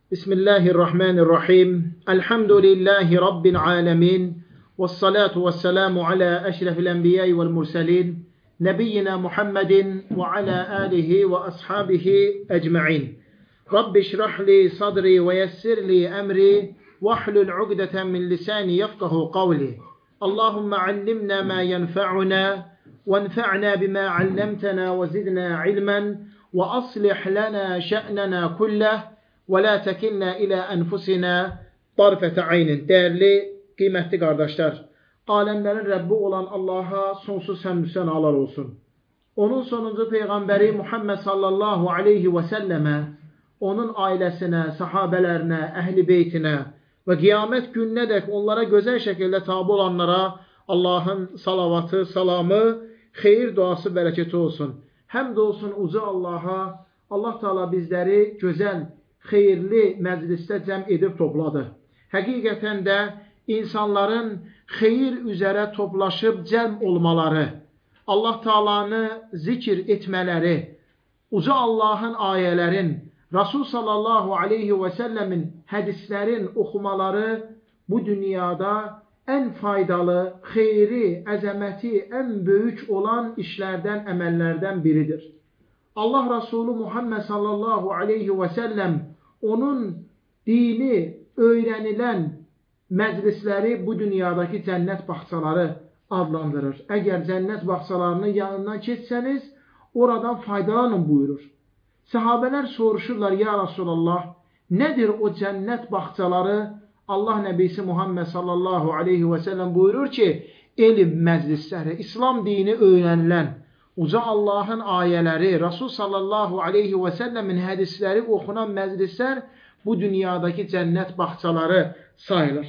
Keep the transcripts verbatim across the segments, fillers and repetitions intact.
Bismillahirrahmanirrahim. Elhamdülillahi Rabbil alemin. Vessalatu vesselamu ala eşrefil enbiya'i vel murselin. Nebiyyina Muhammedin ve ala alihi ve ashabihi ecma'in. Rabbi şrahli sadri ve yessirli emri. Vahlul ugdeten min lisani yefkahu kavli. Allahümme allimna ma yenfa'una. Venfa'na bima allamtana ve zidna ilmen. Ve aslih lana şe'nena kulleh. Və la təkinnə ilə ənfusinə tarfətə aynin. Dəyərli, qiymətli qardaşlar, aləmlərin Rəbbi olan Allaha sonsuz həmd sənalar olsun. Onun sonuncu Peyğəmbəri Muhammed sallallahu aleyhi və səlləmə, onun ailəsinə, sahabələrinə, əhl-i beytinə və qiyamət gününədək onlara gözəl şəkildə tabi olanlara Allahın salavatı, salamı, xeyir duası, bərəkəti olsun. Həmd olsun uca Allaha, Allah Teala bizləri gözəl, xeyirli məclisdə cəm edib topladı. Həqiqətən də insanların xeyir üzərə toplaşıb cəm olmaları, Allah Taala'nı zikr etmələri, uca Allahın ayələrin, Rasul sallallahu aleyhi və səlləmin hədislərin oxumaları bu dünyada ən faydalı, xeyri, əzəməti, ən böyük olan işlərdən, əməllərdən biridir. Allah Rasulü Muhammed sallallahu aleyhi və səlləm onun dini öyrənilən məclisləri bu dünyadakı cənnət bağçaları adlandırır. Əgər cənnət bağçalarının yanından keçsəniz, oradan faydalanın buyurur. Səhabələr soruşurlar, ya Rasulallah, nədir o cənnət bağçaları? Allah Nəbisi Muhammed sallallahu aleyhi və səlləm buyurur ki, elm məclisləri, İslam dini öyrənilən, uca Allahın ayələri, Rasul sallallahu aleyhi və səlləmin hədisləri oxunan məclislər bu dünyadakı cənnət bağçaları sayılır.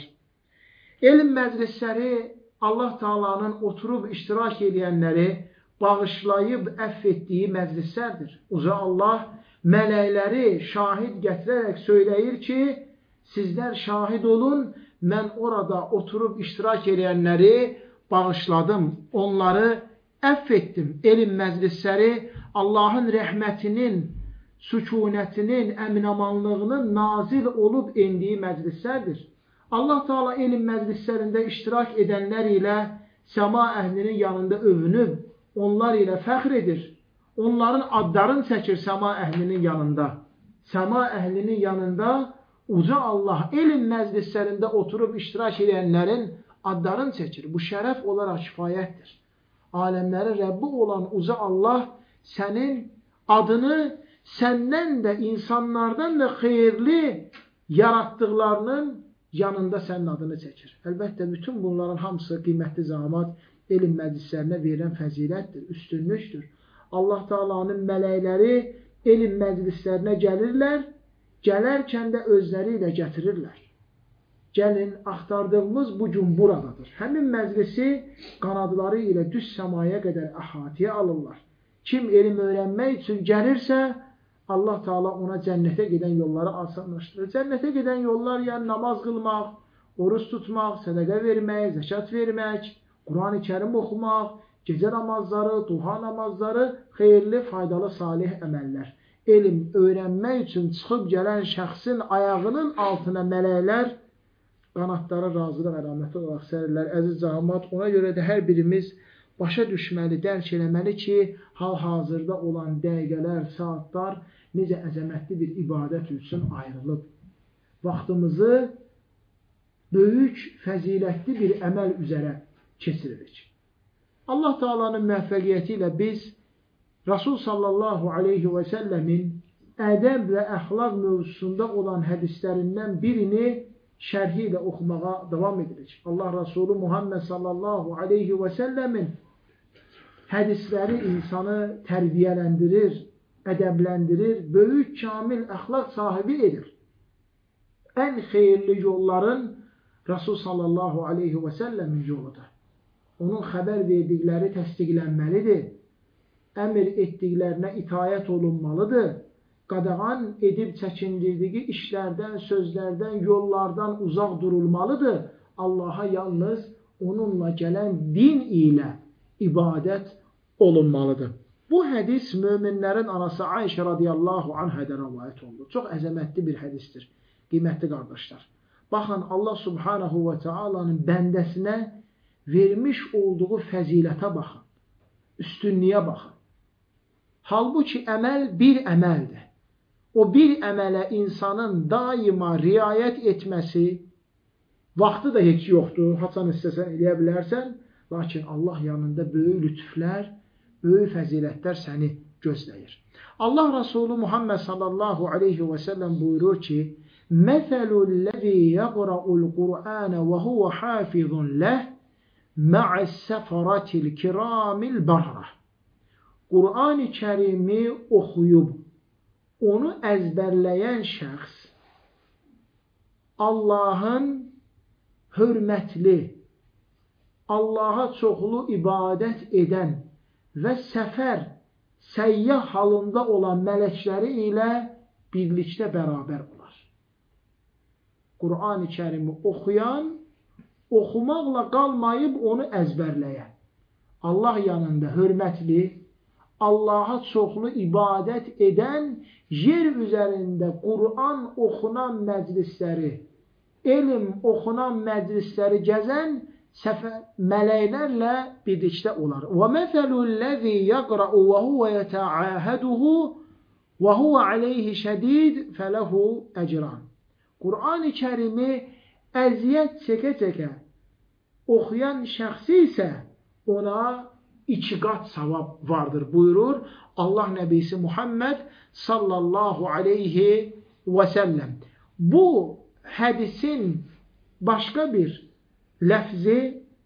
Elm məclisləri Allah Taala'nın oturub iştirak edənləri bağışlayıb əff etdiyi məclislərdir. Uca Allah mələkləri şahid gətirərək söyləyir ki, sizlər şahid olun, mən orada oturub iştirak edənləri bağışladım, onları əff etdim. Elm məclisləri Allahın rəhmətinin, sükunətinin, əminamanlığının nazil olub endiyi məclislərdir. Allah Teala elm məclislərində iştirak edənlər ilə səma əhlinin yanında övünüb, onlar ilə fəxr edir. Onların adlarını çəkir səma əhlinin yanında. Səma əhlinin yanında uca Allah elm məclislərində oturub iştirak edənlərin adlarını çəkir. Bu şərəf olaraq kifayətdir. Aləmlərin Rəbbi olan uca Allah sənin adını səndən də, insanlardan da xeyirli yaratdıqlarının yanında sənin adını çəkir. Əlbəttə, bütün bunların hamısı qiymətli zəmat elm məclislərinə verilən fəzilətdir, üstünlükdür. Allah Taala'nın mələkləri elm məclislərinə gəlirlər, gələrkən də özləri ilə gətirirlər. Gəlin, axtardığımız bu gün buradadır. Həmin məclisi qanadları ilə düz səmaya qədər əhatəyə alırlar. Kim elm öyrənmək üçün gəlirsə, Allah Teala ona cənnətə gedən yolları asanlaşdırır. Cənnətə gedən yollar, yəni namaz qılmaq, oruç tutmaq, sədəqə vermək, zəkat vermək, Quran-ı Kərim oxumaq, gecə namazları, duha namazları, xeyirli, faydalı, salih əməllər. Elm öyrənmək üçün çıxıb gələn şəxsin ayağının altına mələklər qanatları razılıq əlaməti olaraq sərirlər. Əziz cəmaət, ona görə də hər birimiz başa düşməli, dərk eləməli ki, hal-hazırda olan dəqiqələr, saatlar necə əzəmətli bir ibadət üçün ayrılıb. Vaxtımızı böyük, fəzilətli bir əməl üzərə keçiririk. Allah Taala'nın müvəffəqiyyəti ilə biz Rasul sallallahu aleyhi və səlləmin ədəb və əxlaq mövzusunda olan hədislərindən birini şərhi ilə oxumağa davam edirik. Allah Rasulü Muhammed sallallahu aleyhi və səlləmin hədisləri insanı tərbiyələndirir, ədəbləndirir, böyük, kamil əxlaq sahibi edir. Ən xeyirli yolların Rasul sallallahu aleyhi və səlləmin yoludur. Onun xəbər verdikləri təsdiqlənməlidir. Əmr etdiklərinə itayət olunmalıdır. Qadağan edib çəkindirdiyi işlərdən, sözlərdən, yollardan uzaq durulmalıdır. Allaha yalnız onunla gələn din ilə ibadət olunmalıdır. Bu hədis möminlərin anası Ayşə radiyallahu anhədən rəvayət olunur. Çox əzəmətli bir hədistir. Qiymətli qardaşlar, baxın Allah subhanahu və taalanın bəndəsinə vermiş olduğu fəzilətə baxın, üstünlüyə baxın. Halbuki əməl bir əməldir. O bir əmələ insanın daima riayət etməsi, vaxtı da heç yoxdur, haçan istəsən eləyə bilərsən, lakin Allah yanında böyük lütflər, böyük fəzilətlər səni gözləyir. Allah Resulü Muhammed sallallahu aleyhi və səlləm buyurur ki, Məsəlul-ləzi yəqra'ul Qur'anə və huvə hafizun ləh mə'əs-səfaratil kiramil barrah. Qur'an-ı Kərimi oxuyub, onu əzbərləyən şəxs Allahın hörmətli, Allaha çoxlu ibadət edən və səfər, səyyah halında olan mələkləri ilə birlikdə bərabər olar. Qur'an-ı Kərimi oxuyan, oxumaqla qalmayıb onu əzbərləyən, Allah yanında hörmətli, Allaha çoxlu ibadət edən, yer üzərində Qur'an oxunan məclisləri, elm oxunan məclisləri gəzən səfər mələklərlə birlikdə olar. Və məsəlul-ləzi yəqra'u və huvə yətəahəduhu və huvə aleyhi şədid fələhu əcran. Qur'an-ı Kərimi əziyyət çəkə-çəkə oxuyan şəxsi isə ona iki qat savab vardır buyurur Allah Nəbisi Muhammed sallallahu aleyhi və səlləm. Bu hədisin başqa bir ləfzi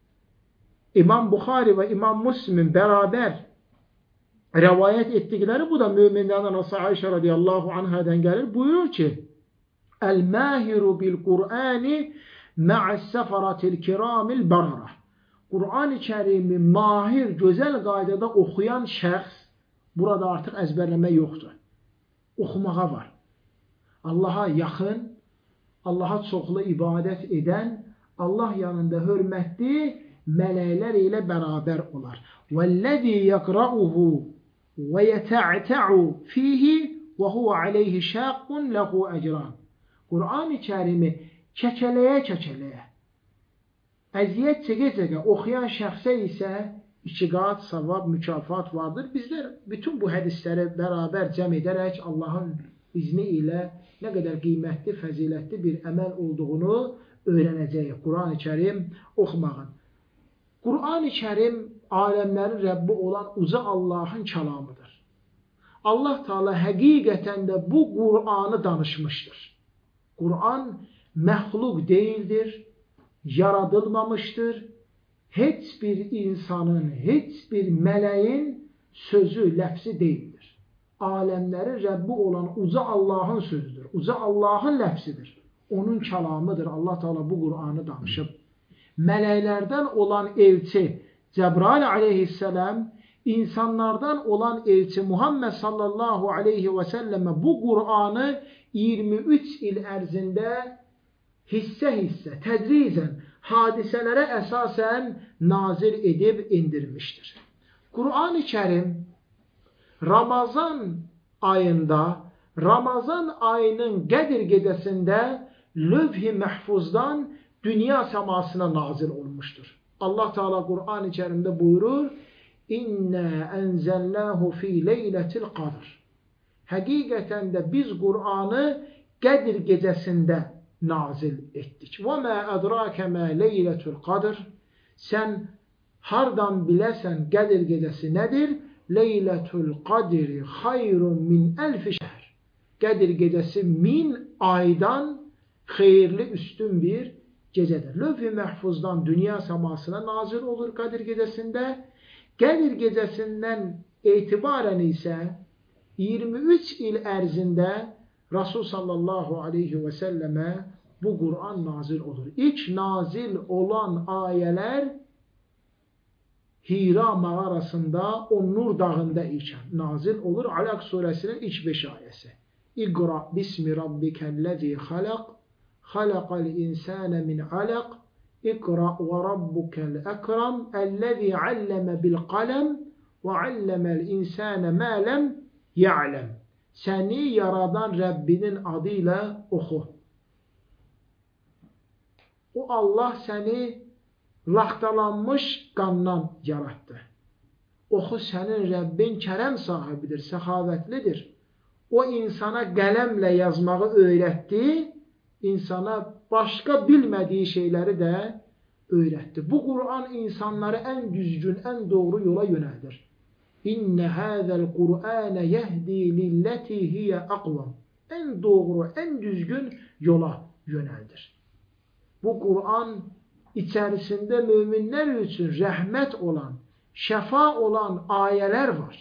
İmam Buxari və İmam Müslim bərabər rəvayət etdikləri, bu da müminlərdən Ayşə radiyallahu anhadan gəlir, buyurur ki, Əl-məhiru bil-Qur'ani mə'əs-səfaratil kiramil barrah. Qur'an-ı Kərimi mahir, gözəl qaydada oxuyan şəxs, burada artıq əzbərləmə yoxdur. Oxumağa var. Allaha yaxın, Allaha çoxlu ibadət edən, Allah yanında hörmətli mələklər ilə bərabər olar. وَالَّذِي يَقْرَأُهُ وَيَتَعْتَعُ فِيهِ وَهُوَ عَلَيْهِ شَاقٌ لَهُ أَجْرًا. Qur'an-ı Kərimi kəkələyə-kəkələyə, əziyyət çəkə-çəkə oxuyan şəxsə isə iki qat savab, mükafat vardır. Bizlər bütün bu hədisləri bərabər cəm edərək Allahın izni ilə nə qədər qiymətli, fəzilətli bir əməl olduğunu öyrənəcəyik. Qur'an-ı Kərim oxumağın. Qur'an-ı Kərim aləmlərin Rəbbi olan uca Allahın kəlamıdır. Allah Teala həqiqətən də bu Qur'anı danışmışdır. Qur'an məxluq deyildir, yaradılmamışdır. Heç bir insanın, heç bir mələyin sözü, ləfsi deyildir. Aləmlərin Rəbbi olan uca Allahın sözüdür. Uca Allahın ləfsidir. Onun kəlamıdır. Allah Teala bu Qur'anı danışıb. Mələklərdən olan elçi Cəbrail aleyhisselam, insanlardan olan elçi Muhammed sallallahu aleyhi və səlləmə bu Qur'anı iyirmi üç il ərzində hissə-hissə, tədricən, hadisələrə əsasən nazil edib indirmişdir. Qur'an-ı Kərim Ramazan ayında, Ramazan ayının Qədir gecəsində Lövh-i Məhfuzdan dünya səmasına nazil olmuşdur. Allah Teala Qur'an-ı Kərimdə buyurur, İnnə ənzəlnəhu fi leylətil qadr. Həqiqətən də biz Qur'anı Qədir gecəsində nazil etdik. Və mə ədrakə mə leylətul qadr. Sən hardan biləsən Qədir gecəsi nədir? Leylətul qadri xayrun min əlfi şəhr. Qədir gecəsi min aydan xeyirli, üstün bir gecədir. Lövh-i Məhfuzdan dünya səmasına nazil olur Qədir gecəsində. Qədir gecəsindən etibarən isə iyirmi üç il ərzində Rasul sallallahu aleyhi və səlləmə bu Qur'an nazil olur. İlk nazil olan ayələr Hira mağarasında, o Nur dağında ikən nazil olur. Alaq surəsinin ilk beş ayəsi. İqra bismi rabbikəl-ləzi xalaq, xalaqal insənə min alaq, İqra və rabbukel əkram, əlləzi alləmə bil qaləm və alləməl insənə mə ləm ya'ləm. Səni yaradan Rəbbinin adıyla oxu. O Allah səni laxtalanmış qandan yaratdı. Oxu sənin Rəbbin kərəm sahibidir, səxavətlidir. O insana qələmlə yazmağı öyrətdi, insana başqa bilmədiyi şeyləri də öyrətdi. Bu Quran insanları ən düzgün, ən doğru yola yönəldir. İnnə həzəl Qur'anə yəhdi lilləti hiyə aqvam. Ən doğru, ən düzgün yola yönəldir. Bu Quran içərisində möminlər üçün rəhmət olan, şəfa olan ayələr var.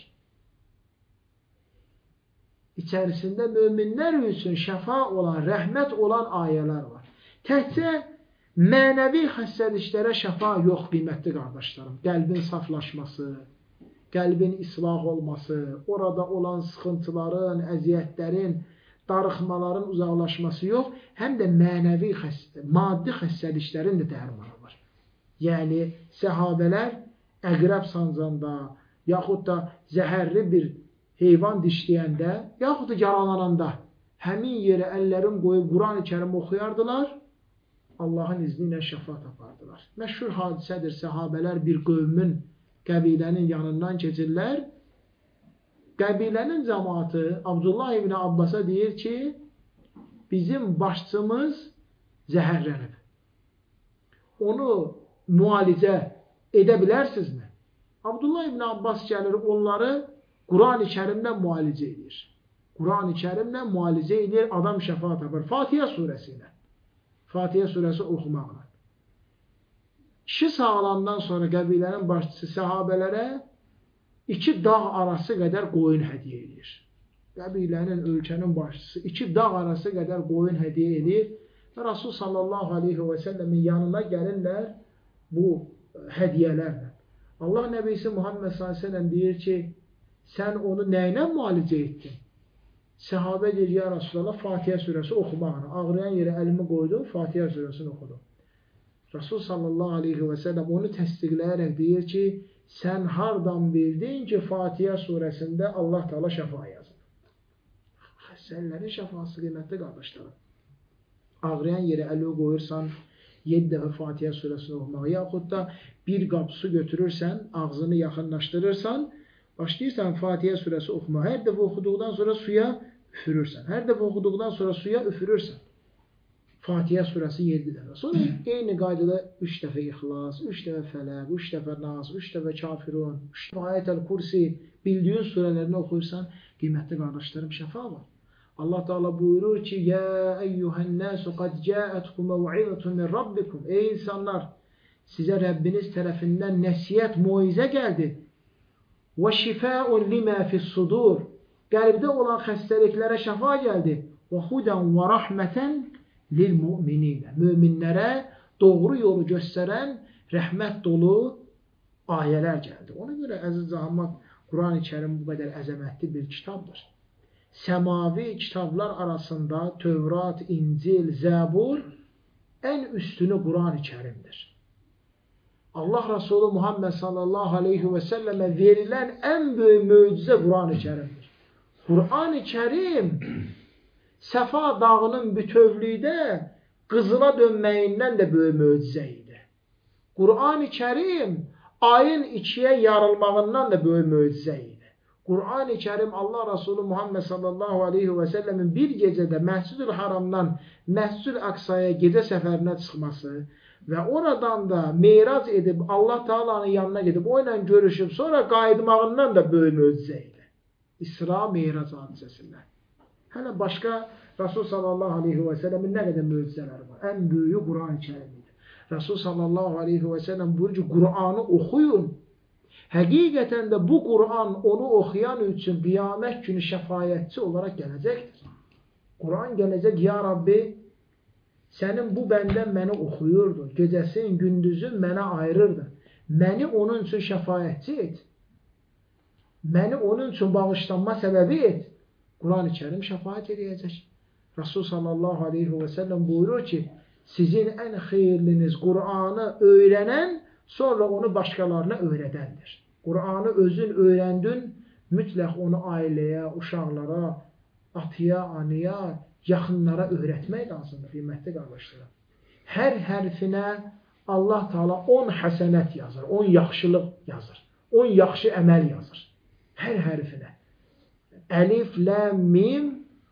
İçərisində möminlər üçün şəfa olan, rəhmət olan ayələr var. Təkcə mənəvi xəstəliklərə şəfa yox, qiymətli qardaşlarım. Qəlbin saflaşması, qəlbin islah olması, orada olan sıxıntıların, əziyyətlərin, darıxmaların uzaqlaşması yox, həm də mənəvi, xəstə, maddi xəstəliklərin də dərmanı var. Yəni, səhabələr əqrəb sancanda, yaxud da zəhərli bir heyvan dişləyəndə, yaxud da yaralananda həmin yerə əllərin qoyub Quran-ı Kərim oxuyardılar, Allahın izni ilə şəfa tapardılar. Məşhur hadisədir, səhabələr bir qövmün, qəbilənin yanından keçirlər. Qəbilənin cəmaatı Abdullah ibn Abbasa deyir ki, bizim başçımız zəhərlənib. Onu müalicə edə bilərsinizmi? Abdullah ibn Abbas gəlir, onları Quran-ı Kərimlə müalicə edir. Quran-ı Kərimlə müalicə edir, adam şəfa tapar. Fatihə surəsi ilə. Fatihə surəsi oxumaqla. Kişi sağlandan sonra qəbilənin başçısı səhabələrə iki dağ arası qədər qoyun hədiyyə edir. Qəbilənin, ölkənin başçısı iki dağ arası qədər qoyun hədiyyə edir və Rasul sallallahu aleyhi və səlləmin yanına gəlirlər bu hədiyyələrlə. Allah Nəbisi Muhammed sallallahu aleyhi və səlləm deyir ki, sən onu nəyinə müalicə etdin? Səhabə deyir, ya Rasulallah, Fatihə surəsi oxumağına. Ağrıyan yerə əlimi qoydum, Fatihə surəsini oxudum. Rasul sallallahu aleyhi və səlləm onu təsdiqləyərək deyir ki, sən hardan bildin ki, Fatihə surəsində Allah Teala şəfa yazır? Xəstələrin şəfası qiymətli qardaşlarım. Ağrıyan yerə əli qoyursan, yeddi dəfə Fatihə surəsini oxumağı, yaxud da bir qap su götürürsən, ağzını yaxınlaşdırırsan, başlayırsan Fatihə surəsi oxumağa. Hər dəfə oxuduqdan sonra suya üfürürsən. Hər dəfə oxuduqdan sonra suya üfürürsən. Fatihə surəsi yeddi dəfə. Sonra eyni qaydada üç dəfə İxlas, üç dəfə Fələq, üç dəfə Nas, üç dəfə Kafirun, üç dəfə Ayətəl Kursi, bildiyin surələrini oxuyursan, qiymətli qardaşlarım, şəfa var. Allah Teala buyurur ki, ya eyyuhən-nəsu qad cəətkum məv'izətun min rabbikum. Ey insanlar, sizə Rəbbiniz tərəfindən nəsihət, moizə gəldi. Və şifəun limə fis-sudur. Qəlbdə olan xəstəliklərə şəfa gəldi. Və hudən və rəhmətən lil-mu'mininə. Möminlərə doğru yolu göstərən rəhmət dolu ayələr gəldi. Ona görə əziz cəmaət, Quran-ı Kərim bu qədər əzəmətli bir kitabdır. Səmavi kitablar arasında Tövrat, İncil, Zəbur ən üstünü Quran-ı Kərimdir. Allah Resulü Muhammed sallallahu aleyhi və səlləmə verilən ən böyük möcüzə Quran-ı Kərimdir. Quran-ı Kərim Səfa dağının bütövlükdə qızıla dönməyindən də böyük möcüzə idi. Quran-ı Kərim ayın ikiyə yarılmağından da böyük möcüzə idi. Quran-ı Kərim Allah Resulü Muhammed sallallahu aleyhi və səlləmin bir gecədə Məscid-ül Haramdan Məscid-ül Əqsaya gecə səfərinə çıxması və oradan da meyrac edib Allah Teala'nın yanına gedib o ilə görüşüb sonra qayıtmağından da böyük möcüzə idi. İsra meyrac hadisəsindən. Hələ başqa Rasul sallallahu aleyhi və səlləmin nə qədər möcüzələri var. Ən böyüyü Quran-ı Kərim idi. Rasul sallallahu aleyhi və səlləm buyurur ki, Qur'anı oxuyun. Həqiqətən də bu Quran onu oxuyan üçün qiyamət günü şəfayətçi olaraq gələcəkdir. Quran gələcək, ya Rabbi, sənin bu bəndən məni oxuyurdu. Gecəsin, gündüzün mənə ayırırdı. Məni onun üçün şəfayətçi et. Məni onun üçün bağışlanma səbəbi et. Quran-ı Kərim şəfayət edəcək. Rasul sallallahu aleyhi və səlləm buyurur ki, sizin ən xeyirliniz Qur'anı öyrənən, sonra onu başqalarına öyrədəndir. Qur'anı özün öyrəndin, mütləq onu ailəyə, uşaqlara, atıya, anıya, yaxınlara öyrətmək lazımdır, qiymətli qardaşlara. Hər hərfinə Allah Teala on həsənət yazır, on yaxşılıq yazır, on yaxşı əməl yazır. Hər hərfinə. Əlif, ləm, mim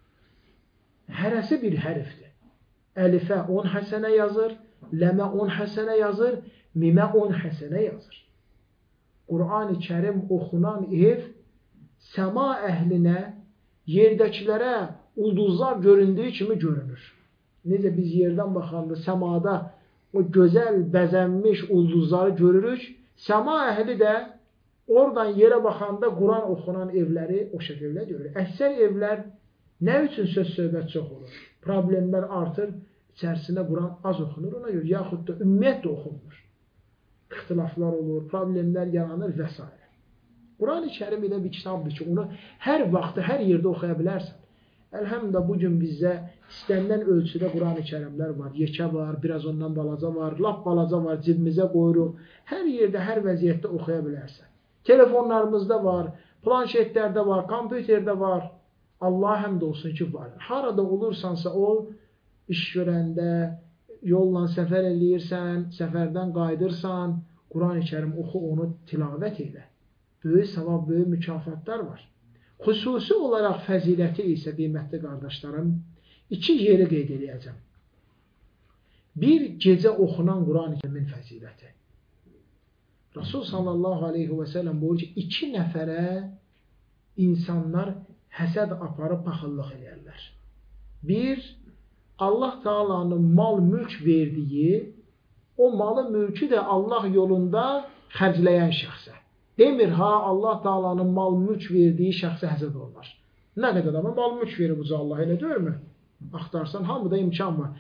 hərəsi bir hərfdir. Əlifə on həsənə yazır, ləmə on həsənə yazır, mimə on həsənə yazır. Qur'an-ı Kərim oxunan ev səma əhlinə, yerdəkilərə ulduzlar göründüyü kimi görünür. Necə biz yerdən baxanda səmada o gözəl bəzənmiş ulduzları görürük, səma əhli də oradan yerə baxanda Quran oxunan evləri o şəkildə görür. Əksər evlər nə üçün söz söhbət çox olur? Problemlər artır, içərisində Quran az oxunur, ona görə yaxud da ümumiyyətlə oxunmur. İxtilaflar olur, problemlər yaranır və s. Quran-ı Kərim elə bir kitabdır ki, onu hər vaxtda, hər yerdə oxuya bilərsən. Əlhəmdə bugün bizdə istənilən ölçüdə Quran-ı Kərimlər var, yekə var, biraz ondan balaca var, lap balaca var, cibimizə qoyuruq. Hər yerdə, hər vəziyyətdə oxuya bilərsən. Telefonlarımızda var, planşetlərdə var, kompüterdə var. Allah həmd olsun ki, var. Harada olursansa ol, iş görəndə, yolla səfər eləyirsən, səfərdən qayıdırsan, Quran-ı Kərim oxu, onu tilavət elə. Böyük savab, böyük mükafatlar var. Xüsusi olaraq fəziləti isə, qiymətli qardaşlarım, iki yeri qeyd edəcəm. Bir, gecə oxunan Quran-ı Kərimin fəziləti. Rasul sallallahu aleyhi və səlləm buyurur ki, iki nəfərə insanlar həsəd aparıb paxıllıq edərlər. Bir, Allah Teala'nın mal mülk verdiyi, o malı mülkü də Allah yolunda xərcləyən şəxsə. Demir, ha, Allah Teala'nın mal mülk verdiyi şəxsə həsəd olmaz. Nə qədər adama mal mülk verir bu Allah, elə deyil mi? Axtarsan, hamıda imkan var.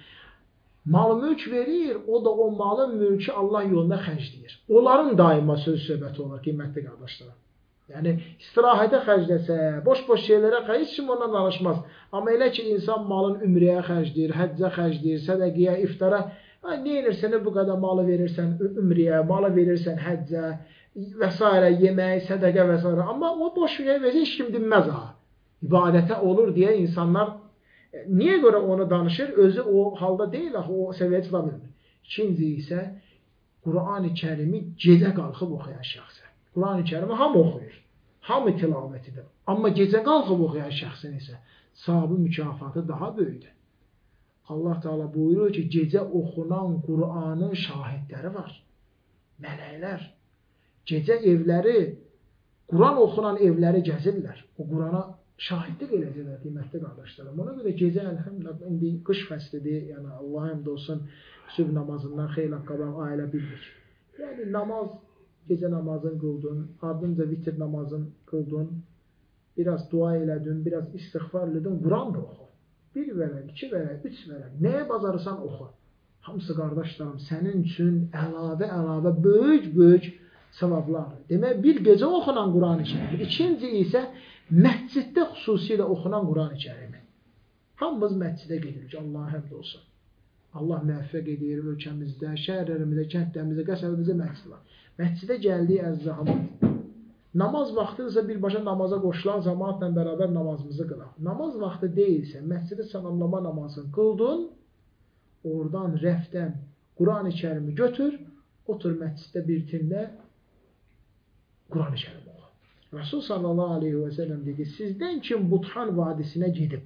Mal mülk verir, o da o malın mülkü Allah yolunda xərcləyir. Onların daima söz söhbəti olur, qiymətli qardaşlar. Yəni, istirahətə xərcləsə, boş-boş şeylərə xərc, heç kim ondan danışmaz. Amma elə ki, insan malın ümriyə xərcləyir, həccə xərcləyir, sədəqiyə, iftara, neyirsən, bu qədər malı verirsən ümriyə, malı verirsən həccə və s. yemək, sədəqə və s. Amma o boş verə versə, heç kim dinməz ha. İbadətə olur deyə insanlar niyə görə onu danışır? Özü o halda deyil, o səviyyə çıxa bilmir. İkinci isə Quran-ı Kərimi gecə qalxıb oxuyan şəxsə. Quran-ı Kərimi hamı oxuyur, hamı tilavət edir. Amma gecə qalxıb oxuyan şəxsin isə savabı, mükafatı daha böyükdür. Allah Teala buyurur ki, gecə oxunan Quranın şahidləri var. Mələklər. Gecə evləri, Quran oxunan evləri gəzirlər. O Qurana şahidlik eləyəcəklər, qiymətli qardaşlarım. Ona görə gecə, əlhəmdülillah, indi qış fəslidir, yəni Allah həmd olsun, sübh namazından xeyli qabaq ailə bildik. Yəni namaz, gecə namazını qıldın, ardınca vitir namazını qıldın, biraz dua elədin, biraz istiğfar elədin, Quran da oxu. Bir vərək, iki vərək, üç vərək, nəyə bacarırsan oxu. Hamısı qardaşlarım, sənin üçün əlavə-əlavə böyük-böyük savablardır. Demək, bir gecə oxunan Quran-ı Kərim, ikinci isə məsciddə xüsusilə oxunan Quran-ı Kərimi. Hamımız məscidə gedirik, Allah həmd olsun. Allah müvəffəq edir ölkəmizdə, şəhərlərimizdə, kəndlərimizdə, qəsəbəmizdə məscid var. Məscidə gəldiyi əzzahamız. Namaz vaxtınızsa birbaşa namaza qoşulan cəmaatla bərabər namazımızı qılaq. Namaz vaxtı deyilsə, məscidi salamlama namazını qıldın, oradan rəfdən Quran-ı Kərimi götür, otur məsciddə bir tində Quran-ı Kərim oxu. Rasul sallallahu aleyhi və səlləm dedi, sizdən kim Budhan vadisinə gedib,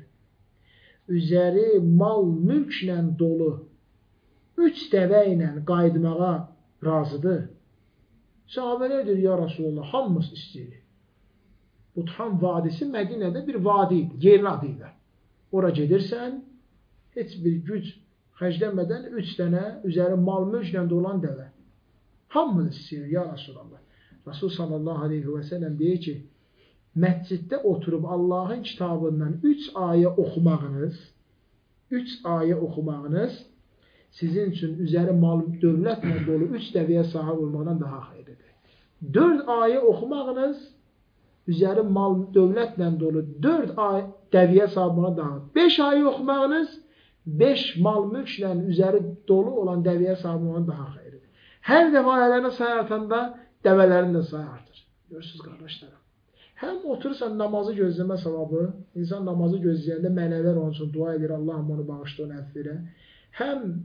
üzəri mal mülklə dolu üç dəvə ilə qayıtmağa razıdır. Sahabələr deyir, ya Rasulullah, hamımız istəyirik. Budhan vadisi Mədinədə bir vadi idi, yerin adı idi. Ora gedirsən, heç bir güc xərcləmədən üç dənə üzəri mal mülklə dolan dəvə. Hamımız istəyirik, ya Rasulullah. Rasul sallallahu aleyhi və səlləm deyir ki, məsciddə oturub Allahın kitabından üç ayə oxumağınız, üç ayə oxumağınız sizin üçün üzəri mal dövlətlə dolu üç dəvəyə sahib olmaqdan daha xeyirlidir. Dörd ayə oxumağınız üzəri mal dövlətlə dolu dörd ayə dəvəyə sahib olmaqdan daha xeyirlidir. Beş ayə oxumağınız beş mal mülklə üzəri dolu olan dəvəyə sahib olmaqdan daha xeyirlidir. Hər dəfə ayələrini say artanda dəvələrin də sayı artır. Görürsünüz qardaşlarım. Həm oturursan namazı gözləmə savabı, insan namazı gözləyəndə mələklər onun üçün dua edir, Allahım onu bağışla, onu əff verə. Həm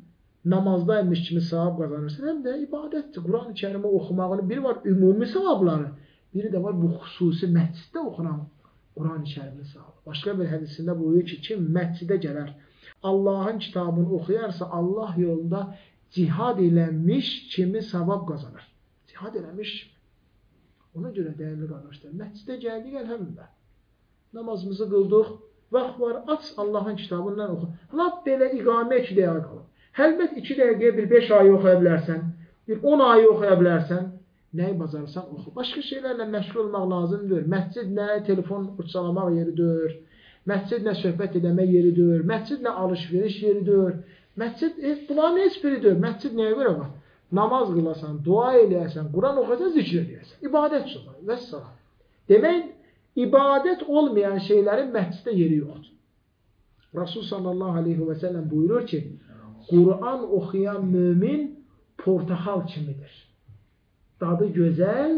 namazdaymış kimi savab qazanırsan, həm də ibadətdir. Quran-ı Kərimi oxumağını, biri var ümumi savabları, biri də var bu xüsusi məsciddə oxunan Quran-ı Kərimin savabı. Başqa bir hədisində buyurur ki, kim məscidə gələr, Allahın kitabını oxuyarsa, Allah yolunda cihad eləmiş kimi savab qazanır. Cihad eləmiş kimi. Ona görə dəyərli qardaşlar, məscidə gəldik əlhəmdə. Namazımızı qıldıq, vaxt var, aç Allahın kitabından oxu. Lap belə iqamə iki dəqiqə qalır. Həlbət iki dəqiqəyə bir beş ay oxuya bilərsən, bir on ay oxuya bilərsən, nəyi bacarırsan oxu. Başqa şeylərlə məşğul olmaq lazımdır. Məscid nə telefon uçalamaq yeridir, məscid nə söhbət edəmək yeridir, məscid nə alış-veriş yeridir, məscid bunların heç biridir. Məscid nəyə görə var? Namaz qılasan, dua eləyəsən, Quran oxuyasan, zikr eləyəsən. İbadət üçün var. Vəssalam. Demək, ibadət olmayan şeylərin məsciddə yeri yoxdur. Rasul sallallahu aleyhi və səlləm buyurur ki, Quran oxuyan mümin portaxal kimidir. Dadı gözəl,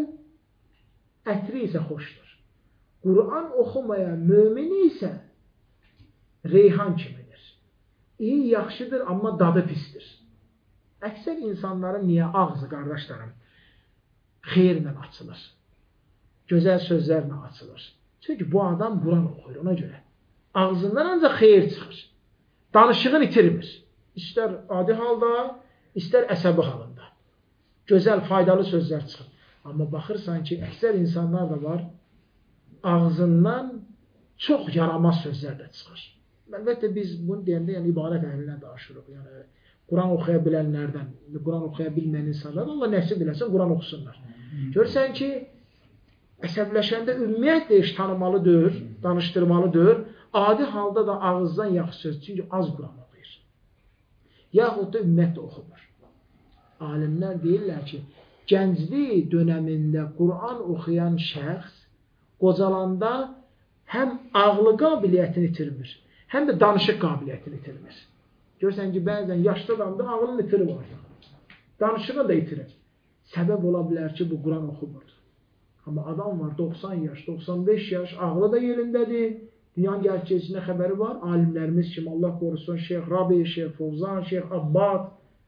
ətri isə xoşdur. Quran oxumayan mümin isə reyhan kimidir. İyi, yaxşıdır, amma dadı pisdir. Əksər insanların niyə ağzı, qardaşlarım, xeyirlə açılır? Gözəl sözlərlə açılır. Çünki bu adam Quran oxuyur, ona görə. Ağzından ancaq xeyir çıxır. Danışığını itirmir. İstər adi halda, istər əsəbi halında. Gözəl, faydalı sözlər çıxır. Amma baxırsan ki, əksər insanlar da var, ağzından çox yaramaz sözlər də çıxır. Əlbəttə, biz bunu deyəndə yəni, ibarət əhlindən danışırıq. Yəni, Quran oxuya bilənlərdən, Quran oxuya bilməyən insanlardan Allah nəsib eləsin, Quran oxusunlar. Görsən ki, əsəbləşəndə ümumiyyətlə iş tanımalıdır, danışdırmalıdır. Adi halda da ağızdan yaxşı söz, çünki az Quran oxuyur. Yaxud da ümumiyyətlə oxumur. Alimlər deyirlər ki, gənclik dönəmində Quran oxuyan şəxs qocalanda həm ağlı qabiliyyətini itirmir, həm də danışıq qabiliyyətini itirmir. Görsən ki, bəzən yaşlı adamda ağlının itiri var. Danışığı da itirir. Səbəb ola bilər ki, bu Quran oxumurdur. Amma adam var doxsan yaş, doxsan beş yaş, ağlı da yerindədir. Dünyanın gerçəçində xəbəri var. Alimlərimiz kimi Allah qorusun, Şeyx Rabi, Şeyx Fovzan, Şeyx Abbad,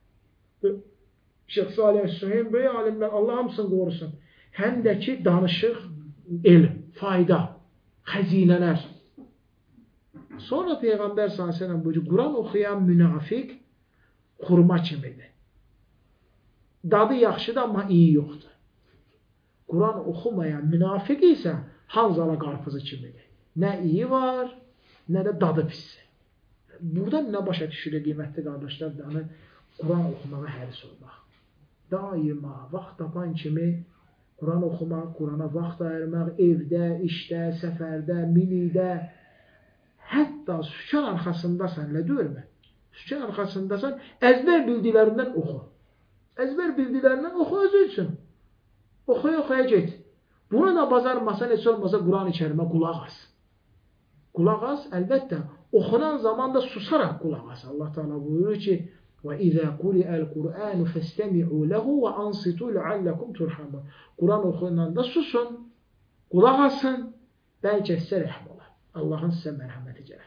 Şeyx Salih Süheym, böyük alimlər, Allah hamısını qorusun. Həm də ki, danışıq, elm, fayda, xəzinələr. Sonra Peyğəmbər sallallahu əleyhi və səlləm buyurur, Quran oxuyan münafiq xurma kimidir. Dadı yaxşıdır, amma iyi yoxdur. Quran oxumayan münafiq isə Hanzala qarpızı kimidir. Nə iyi var, nə də dadı pisdir. Buradan nə başa düşürük, qiymətli qardaşlar, yəni Quran oxumağa həris olmaq. Daima vaxt tapan kimi Quran oxumaq, Qurana vaxt ayırmaq, evdə, işdə, səfərdə, minikdə, hətta sükan arxasındasan, nə deyirmə? Sükan arxasındasan, əzbər bildiklərindən oxu. Əzbər bildiklərindən oxu özü üçün. Oxuya oxuya get. Buna da bacarmasa, heç olmasa Quran-ı Kərimə qulaq as. Qulaq as, əlbəttə, oxunan zaman da susaraq qulaq as. Allah Teala buyurur ki, وَإِذَا قُرِئَ الْقُرْآنُ فَاسْتَمِعُوا لَهُ وَأَنْصِتُوا لَعَلَّكُمْ تُرْحَمُونَ Quran oxuyunanda susun, qulaq asın, bəlkə sizə rəhm olar. Allahın sizə mərhəməti gələr.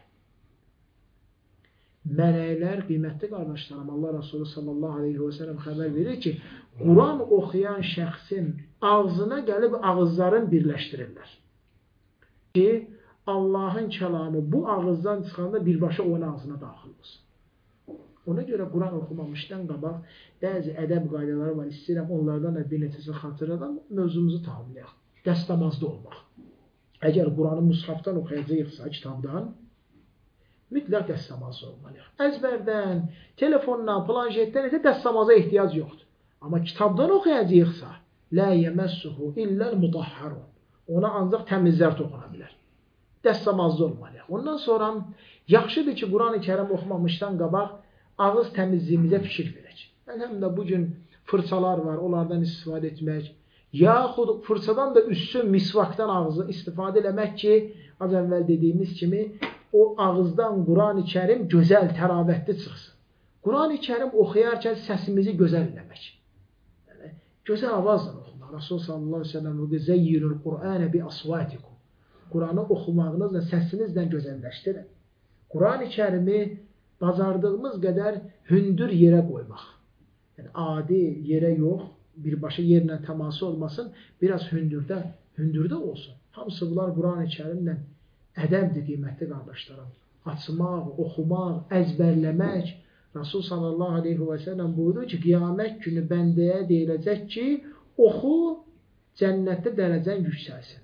Mələklər, qiymətli qardaşlarım, Allah Resulü sallallahu aleyhi və səlləm xəbər verir ki, Quran oxuyan şəxsin ağzına gəlib ağızların birləşdirirlər. Ki, Allahın kəlamı bu ağızdan çıxanda birbaşa onun ağzına daxil olsun. Ona görə Quran oxumamışdan qabaq bəzi ədəb qaydaları var. İstəyirəm onlardan da bir neçəsi xatırladan mövzumuzu tamamlayaq. Dəstəmazda olmaq. Əgər Quranı mushafdan oxuyacaqsa, kitabdan, mütləq dəstəmazda olmalıyıq. Əzbərdən, telefondan, planşetdən isə dəstəmaza ehtiyac yoxdur. Amma kitabdan oxuyacaqsa, lə yəməssuhu illəl mutahharun. Ona ancaq təmizlər toxuna bilər. Dəstəmazda olmalıyıq. Ondan sonra yaxşıdır ki, Quran-ı Kərim oxumamışdan qabaq ağız təmizliyimizə fikir verək. Həm də bugün fırçalar var, onlardan istifadə etmək. Yaxud fırçadan da üstün misvakdan ağzı istifadə eləmək ki, az əvvəl dediyimiz kimi, o ağızdan Quran-ı Kərim gözəl, təravətli çıxsın. Quran-ı Kərim oxuyarkən səsimizi gözəl eləmək. Yəni, gözəl avazla oxumaq. Rasul sallallahu aleyhi ve sellem zəyyirul Qur'anə bi asvatikum. Quranı oxumağınızla, səsinizlə gözəlləşdirin. Quran-ı Kərimi bacardığımız qədər hündür yerə qoymaq. Yəni, adi yerə yox, birbaşa yerlə təması olmasın, biraz hündürdə, hündürdə olsun. Hamısı bunlar Quran-ı Kərimlə ədəbdir, qiymətli qardaşlarım. Açmaq, oxumaq, əzbərləmək. Rasul sallallahu aleyhi və səlləm buyurur ki, qiyamət günü bəndəyə deyiləcək ki, oxu, cənnətdə dərəcən yüksəlsin.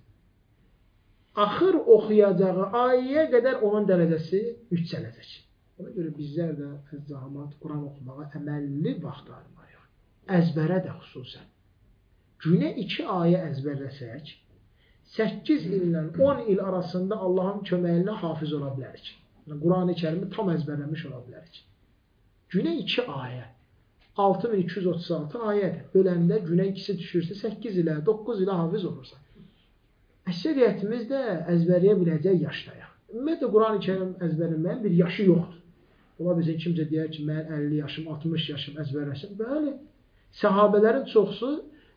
Axır oxuyacağı ayəyə qədər onun dərəcəsi yüksələcək. Ona görə bizlər də əzzahamat Quran oxumağa əməlli vaxt ayırmalıyıq. Əzbərə də xüsusən. Günə iki ayə əzbərləsək, səkkiz illə on il arasında Allahın köməyinə hafiz ola bilərik. Quran-ı Kərimi tam əzbərləmiş ola bilərik. Günə iki ayə. altı min iki yüz otuz altı ayədir. Öləndə günə ikisi düşürsə, səkkiz ilə, doqquz ilə hafiz olursa. Əksəriyyətimiz də əzbərləyə biləcək yaşdayıq. Ümumiyyətlə, Quran-ı Kərim əzbərləməyin bir yaşı yoxdur. Ola bilsin, kimsə deyər ki, mən əlli yaşım, altmış yaşım əzbərləsin. Bəli, səhabələrin çoxsu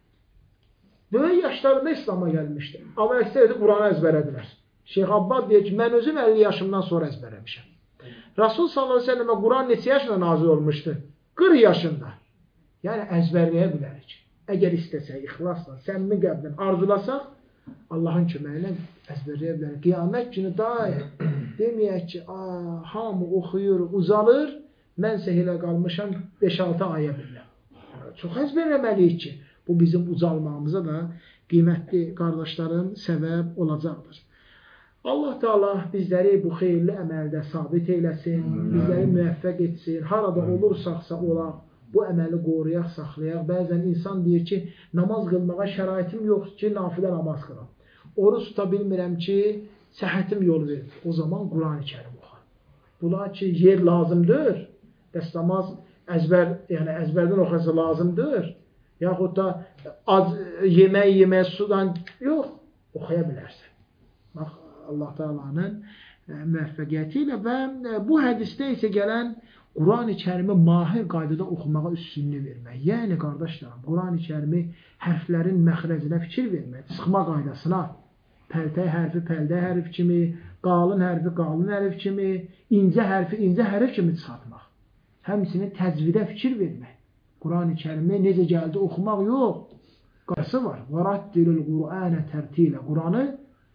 böyük yaşlarında İslam'a gəlmişdir. Amma əksəriyyəti Quranı əzbərədilər. Şeyx Abbad deyir ki, mən özüm əlli yaşımdan sonra əzbərləmişəm. Rasul sallallahu aleyhi ve sellem'e Quran neçə yaşında nazil olmuşdu? qırx yaşında. Yəni əzbərləyə bilərik. Əgər istəsək, ixlasla, səmimi qəlblə arzulasaq, Allahın köməyinə əzbərləyə bilərik. Qiyamət günü daim deməyək ki, hamı oxuyur, uzalır, mənsə elə qalmışam beş altı ayə bilirəm. Çox əzbərləməliyik ki, bu bizim ucalmağımıza da qiymətli qardaşlarım səbəb olacaqdır. Allah Teala bizləri bu xeyirli əməldə sabit eyləsin, bizləri müvəffəq etsin, harada olursaqsa olaq, bu əməli qoruyaq, saxlayaq. Bəzən insan deyir ki, namaz qılmağa şəraitim yoxdur ki, nafilə namaz qılam. Oruç tuta bilmirəm ki, səhhətim yol verir. O zaman Quran-ı Kərim oxu. Bunlar ki, yer lazımdır, bəs namaz əzbər, yəni əzbərdən oxuması lazımdır, yaxud da az yemək yemək sudan yox, oxuya bilərsən. Bax, Allah Teala'nın müvəffəqiyyəti ilə və bu hədisdə isə gələn Quran-ı Kərimi mahir qaydada oxumağa üstünlük vermək. Yəni, qardaşlarım, Quran-ı Kərimi hərflərin məxrəcinə fikir vermək, sıxma qaydasına, pəltək hərfi pəltək hərf kimi, qalın hərfi qalın hərf kimi, incə hərfi incə hərf kimi çıxartmaq. Həmçinin təcvidə fikir vermək. Quran-ı Kərimi necə gəldi oxumaq yox. Qası var. وَرَتِّلُ الْقُرْآنَ تَرْتِيلَ Quranı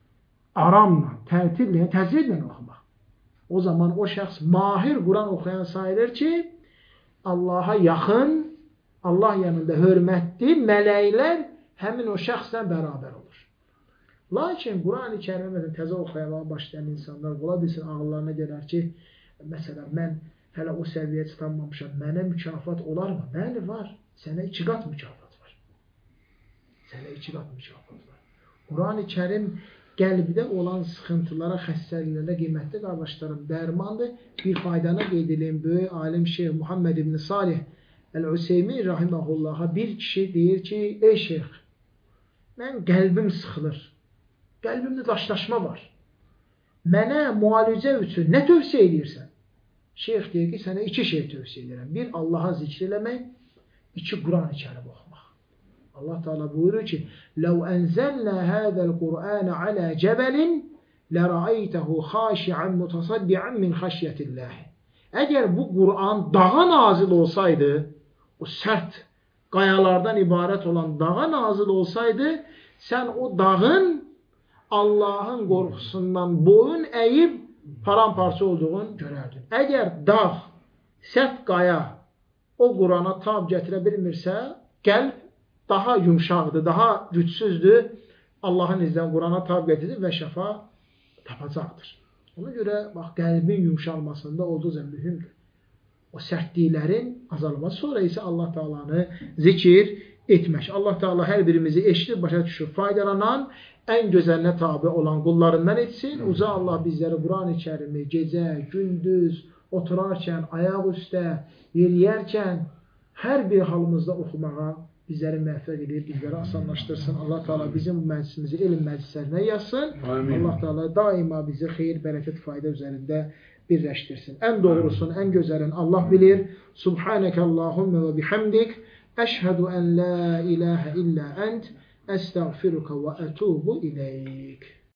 aramla, tərtillə, təcvidlə oxumaq. O zaman o şəxs mahir Quran oxuyan sayılır ki, Allaha yaxın, Allah yanında hörmətli mələklər həmin o şəxslə bərabər olur. Lakin Quran-ı Kərimi təzə oxuyamağa başlayan insanlar ola bilsin, ağıllarına gələr ki, məsələn, mən hələ o səviyyə çıxanmamışam, mənə mükafat olarmı? Bəli, var. Sənə iki qat mükafat var. Sənə iki qat mükafat var. Quran-ı Kərim qəlbdə olan sıxıntılara, xəstəliklərə qiymətli qardaşlarım dərmandır. Bir faydana qeyd edilən böyük alim Şeyx Muhammed ibn Salih Əl-Useymin rahiməhullaha bir kişi deyir ki, ey şeyx, mən qəlbim sıxılır. Qəlbimdə daşlaşma var. Mənə müalicə üçün nə tövsiyə edirsən? Şeyx deyir ki, sənə iki şey tövsiyə edirəm. Bir, Allaha zikr eləmək, iki, Quran-ı Kərim oxumaq. Allah Teala buyurur ki, لَوْ أَنْزَلْنَا هَذَا الْقُرْآنَ عَلَى جَبَلٍ لَرَأَيْتَهُ خَاشِعًا مُتَصَدِّعًا مِنْ خَشْيَةِ اللّٰهِ Əgər bu Quran dağa nazil olsaydı, o sərt qayalardan ibarət olan dağa nazil olsaydı, sən o dağın Allahın qorxusundan boyun əyib paramparça olduğunu görərdin. Əgər dağ, sərt qaya o Qurana tab gətirə bilmirsə, qəlb daha yumşaqdır, daha gücsüzdür. Allahın izniyle Qurana tab gətirir və şəfa tapacaqdır. Ona görə bax, qəlbin yumşalmasında olduqca mühümdür. O sərtliklərin azalması, sonra isə Allah Teala'nı zikir etmək. Allah Teala hər birimizi eşitib başa düşür, faydalanan, ən gözəlinə tabi olan qullarından etsin. Uca Allah bizləri Quran-ı Kərimi gecə, gündüz, oturarkən, ayaq üstə, yeriyərkən hər bir halımızda oxumağa bizləri müvəffəq edib, bizləri asanlaşdırsın. Allah Teala bizim məclisimizi elm məclislərinə yazsın. Amin. Allah Teala daima bizi xeyir, bərəkət, fayda üzərində birləşdirsin. Ən doğrusunu, ən gözəlini Allah bilir. Subhanəkə Allahümme və bihamdik. Əşhədu ən la ilahə illə ənt. Əstəğfiruka və ətubu iləyik.